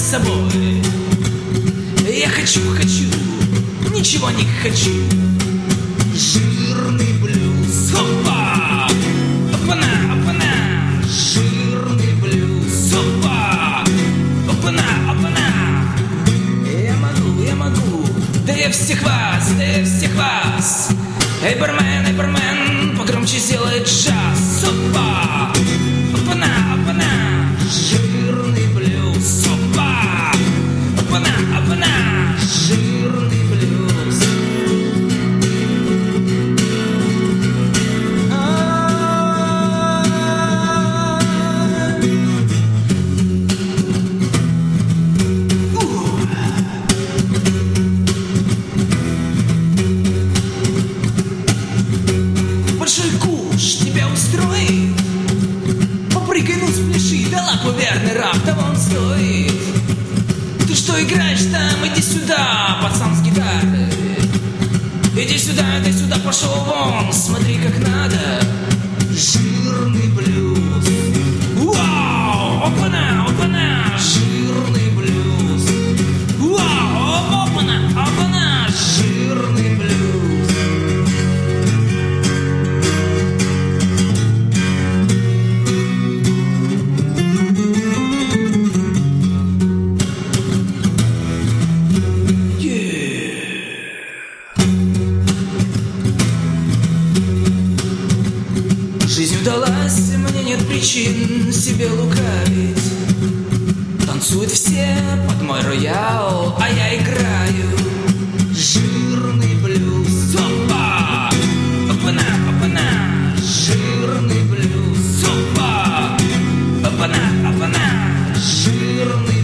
собой. Я хочу, ничего не хочу. Жирный блюз. Опа! Опана, опана. Жирный блюз. Опа! Опана, опана. Я могу. Да я всех вас. Эй, бармен, погромче сделай джаз. Опа! Опана, опана. Жирный блюз. Опа! Опана, опана. Жирный блюз. Большой куш тебя устроит? Попрыгай, ну спляши, да лапу верный раб, того он стоит. Ты что играешь там? Иди сюда, пацан с гитарой. Иди сюда, пошел вон, смотри как надо. Жирный блюз. Вау, опана, опана. Жирный блюз. Вау, опана, опана. Жирный блюз. Жизнь удалась, мне нет причин себе лукавить. Танцуют все под мой роял, а я играю жирный блюз. Опа! Опана, опана. Жирный блюз. Опа! Опана, опана. Жирный